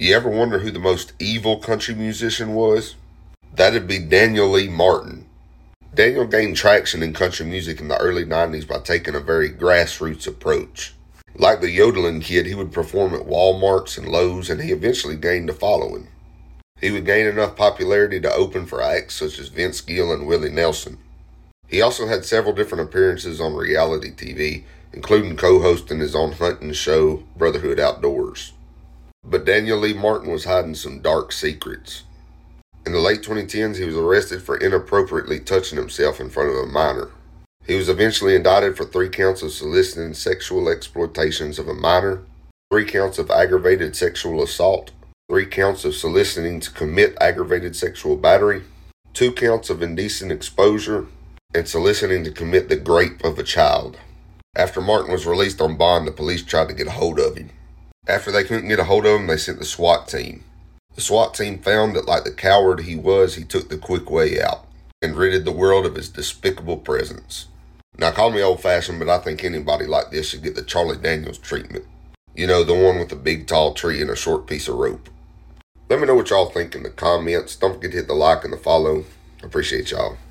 You ever wonder who the most evil country musician was? That'd be Daniel Lee Martin. Daniel gained traction in country music in the early 90s by taking a very grassroots approach. Like the yodeling kid, he would perform at Walmarts and Lowe's, and he eventually gained a following. He would gain enough popularity to open for acts such as Vince Gill and Willie Nelson. He also had several different appearances on reality TV, including co-hosting his own hunting show, Brotherhood Outdoors. But Daniel Lee Martin was hiding some dark secrets. In the late 2010s, he was arrested for inappropriately touching himself in front of a minor. He was eventually indicted for 3 counts of soliciting sexual exploitations of a minor, 3 counts of aggravated sexual assault, 3 counts of soliciting to commit aggravated sexual battery, 2 counts of indecent exposure, and soliciting to commit the rape of a child. After Martin was released on bond, the police tried to get a hold of him. After they couldn't get a hold of him, they sent the SWAT team. The SWAT team found that, like the coward he was, he took the quick way out and ridded the world of his despicable presence. Now, call me old-fashioned, but I think anybody like this should get the Charlie Daniels treatment. You know, the one with the big tall tree and a short piece of rope. Let me know what y'all think in the comments. Don't forget to hit the like and the follow. I appreciate y'all.